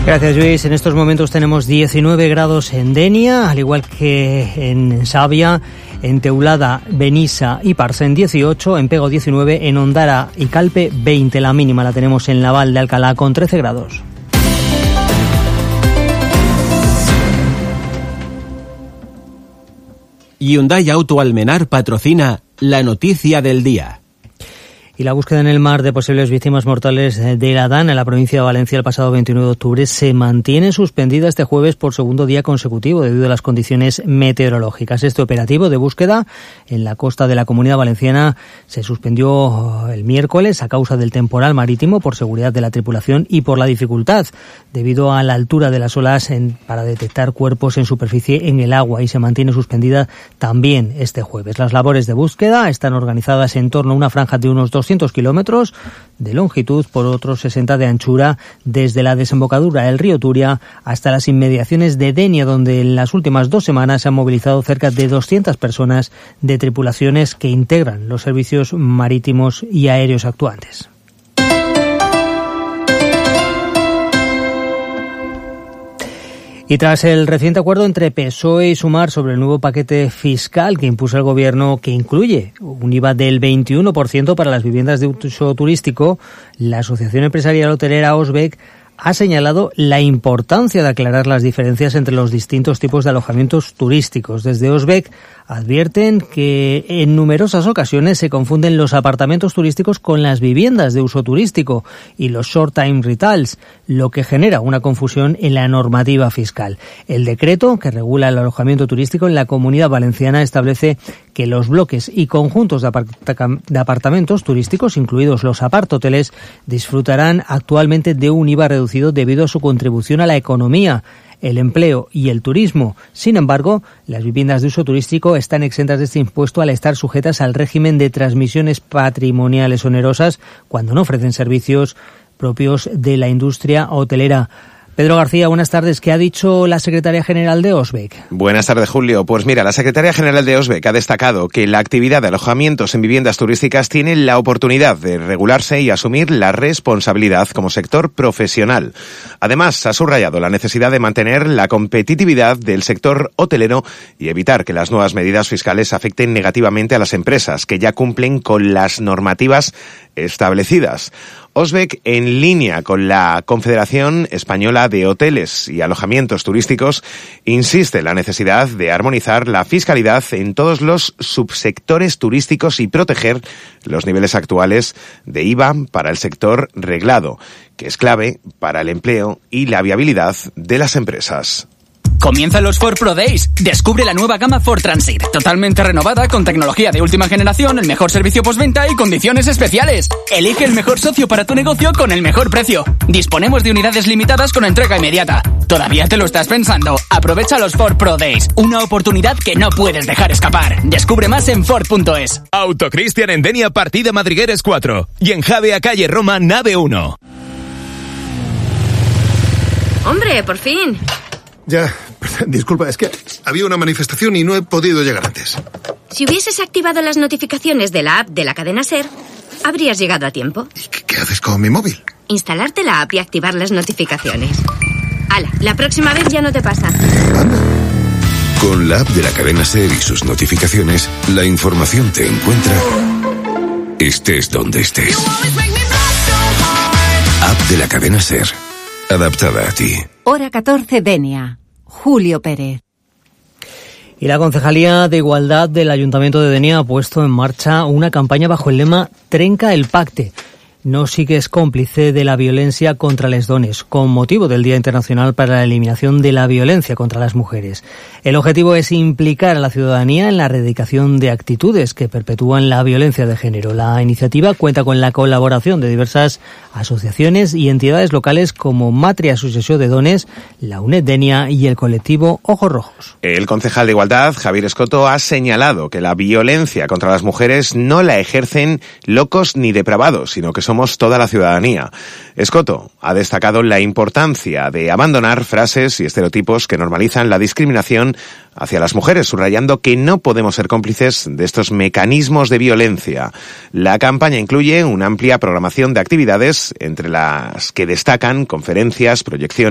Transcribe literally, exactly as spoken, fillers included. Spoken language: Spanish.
Gracias, Luis. En estos momentos tenemos diecinueve grados en Denia, al igual que en Savia, en Teulada, Benissa y Parcén dieciocho, en Pego diecinueve, en Ondara y Calpe veinte. La mínima la tenemos en Laval de Alcalá con trece grados. Hyundai Auto Almenar patrocina la noticia del día. Y la búsqueda en el mar de posibles víctimas mortales del Adán en la provincia de Valencia el pasado veintinueve de octubre se mantiene suspendida este jueves por segundo día consecutivo debido a las condiciones meteorológicas. Este operativo de búsqueda en la costa de la Comunidad Valenciana se suspendió el miércoles a causa del temporal marítimo, por seguridad de la tripulación y por la dificultad debido a la altura de las olas en, para detectar cuerpos en superficie en el agua, y se mantiene suspendida también este jueves. Las labores de búsqueda están organizadas en torno a una franja de unos doscientos kilómetros de longitud por otros sesenta de anchura desde la desembocadura del río Turia hasta las inmediaciones de Denia, donde en las últimas dos semanas se han movilizado cerca de doscientas personas de tripulaciones que integran los servicios marítimos y aéreos actuantes. Y tras el reciente acuerdo entre P S O E y Sumar sobre el nuevo paquete fiscal que impuso el Gobierno, que incluye un I V A del veintiuno por ciento para las viviendas de uso turístico, la Asociación Empresarial Hotelera OSBEC ha señalado la importancia de aclarar las diferencias entre los distintos tipos de alojamientos turísticos. Desde OSBEC advierten que en numerosas ocasiones se confunden los apartamentos turísticos con las viviendas de uso turístico y los short time rentals, lo que genera una confusión en la normativa fiscal. El decreto que regula el alojamiento turístico en la Comunidad Valenciana establece que los bloques y conjuntos de, apart- de apartamentos turísticos, incluidos los apartoteles, disfrutarán actualmente de un I V A reducido debido a su contribución a la economía, el empleo y el turismo. Sin embargo, las viviendas de uso turístico están exentas de este impuesto al estar sujetas al régimen de transmisiones patrimoniales onerosas cuando no ofrecen servicios propios de la industria hotelera. Pedro García, buenas tardes. ¿Qué ha dicho la secretaria general de OSBEC? Buenas tardes, Julio. Pues mira, la secretaria general de OSBEC ha destacado que la actividad de alojamientos en viviendas turísticas tiene la oportunidad de regularse y asumir la responsabilidad como sector profesional. Además, ha subrayado la necesidad de mantener la competitividad del sector hotelero y evitar que las nuevas medidas fiscales afecten negativamente a las empresas que ya cumplen con las normativas establecidas. OSBEC, en línea con la Confederación Española de Hoteles y Alojamientos Turísticos, insiste en la necesidad de armonizar la fiscalidad en todos los subsectores turísticos y proteger los niveles actuales de I V A para el sector reglado, que es clave para el empleo y la viabilidad de las empresas. Comienzan los Ford Pro Days. Descubre la nueva gama Ford Transit, totalmente renovada con tecnología de última generación, el mejor servicio postventa y condiciones especiales. Elige el mejor socio para tu negocio con el mejor precio. Disponemos de unidades limitadas con entrega inmediata. ¿Todavía te lo estás pensando? Aprovecha los Ford Pro Days, una oportunidad que no puedes dejar escapar. Descubre más en Ford punto es. Autocristian en Denia, partida Madrigueres cuatro. Y en Javea, calle Roma, nave uno. Hombre, por fin. Ya, disculpa, es que había una manifestación y no he podido llegar antes. Si hubieses activado las notificaciones de la app de la cadena SER, habrías llegado a tiempo. ¿Y qué, qué haces con mi móvil? Instalarte la app y activar las notificaciones. Hala, la próxima vez ya no te pasa. Anda. Con la app de la cadena SER y sus notificaciones, la información te encuentra estés donde estés. App de la cadena SER, adaptada a ti. Hora catorce, Denia. Julio Pérez. Y la Concejalía de Igualdad del Ayuntamiento de Denia ha puesto en marcha una campaña bajo el lema Trenca el Pacte. No sigues cómplice de la violencia contra les dones, con motivo del Día Internacional para la Eliminación de la Violencia contra las Mujeres. El objetivo es implicar a la ciudadanía en la erradicación de actitudes que perpetúan la violencia de género. La iniciativa cuenta con la colaboración de diversas asociaciones y entidades locales como Matri Asociación de Dones, la UNED Denia y el colectivo Ojos Rojos. El concejal de Igualdad, Javier Escoto, ha señalado que la violencia contra las mujeres no la ejercen locos ni depravados, sino que son somos toda la ciudadanía. Escoto ha destacado la importancia de abandonar frases y estereotipos que normalizan la discriminación hacia las mujeres, subrayando que no podemos ser cómplices de estos mecanismos de violencia. La campaña incluye una amplia programación de actividades, entre las que destacan conferencias, proyecciones,